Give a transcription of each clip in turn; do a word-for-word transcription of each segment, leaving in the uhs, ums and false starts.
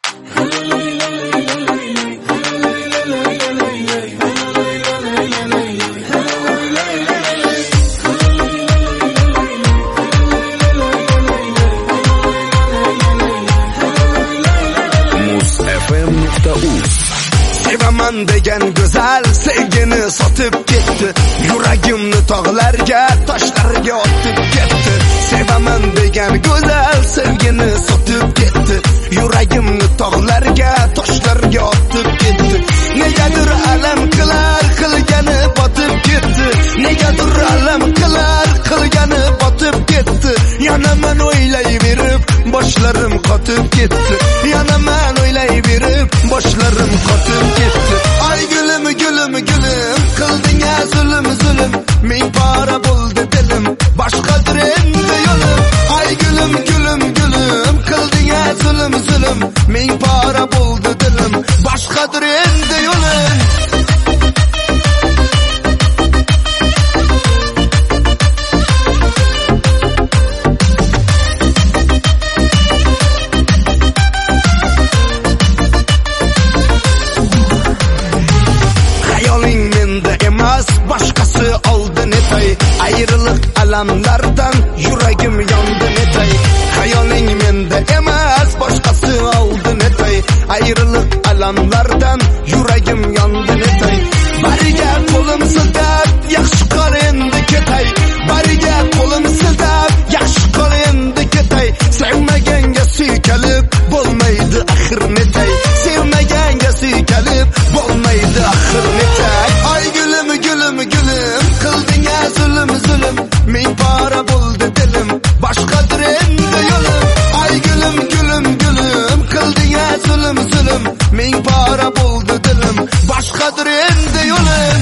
Sevaman degan go'zal sevgini sotib ketdi, yuragimni tog'larga, toshlarga otib ketdi. Sevaman degan go'zal sevgini sotib ketdi, yuragimni tog'larga, toshlarga otib ketdi. Negadir alam qilar, qilgani botib ketdi. Negadir alam qilar, qilgani botib ketdi. Yana men o'ylayverib, boshlarim qotib ketdi. Yana men o'ylayverib, boshlarim qotib ketdi. Ay gülüm gülüm gülüm, qilding zulm zulm, ming pora bo'ldi dilim, boshqadir endi yo'lim. Ay gülüm gülüm gülüm, qilding zulm zulm, ming pora bo'ldi dilim, boshqadir endi yo'lim. Boshqasi oldi netay, ayriliq alamlardan yuragim yondi netay. Hayoling menda emas, boshqasi oldi netay, ayriliq alamlardan yuragim yondi netay. Bariga qo'lim siltab, yaxshi qol endi ketay. Bariga qo'lim siltab, yaxshi qol endi ketay. Sevmaganga suykalib bo'lmaydi axir netay. Sevmaganga suykalib bo'lmaydi axir netay. Ay gülüm gülüm gülüm, qilding zulm zulm, ming pora bo'ldi dilim, boshqadir endi yo'lim. Ay gülüm gülüm gülüm, qilding zulm zulm, ming pora bo'ldi dilim, boshqadir endi yo'lim.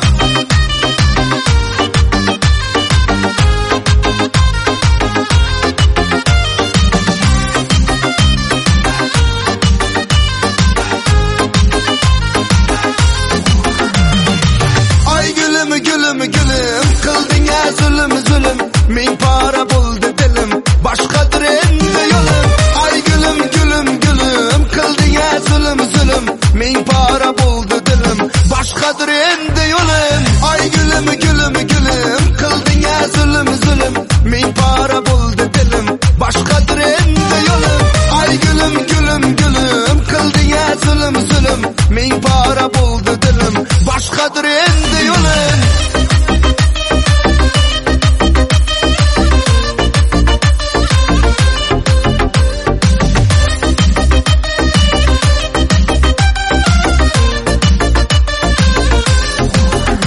Gülüm gülüm, qilding zulm zulm, ming pora bo'ldi dilim, boshqadir endi yo'lim. Ay gülüm gülüm gülüm, qilding zulm zulm, ming pora bo'ldi dilim, boshqadir endi yo'lim. Ay gülüm gülüm gülüm, qilding zulm zulm, ming pora bo'ldi dilim, boshqadir endi yo'lim. Ay gülüm gülüm gülüm, qilding zulm zulm, ming pora bo'ldi dilim, boshqadir endi yo'lim.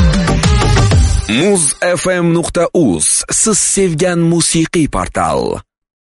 muz f m nuqta uz siz sevgan musiqiy portal.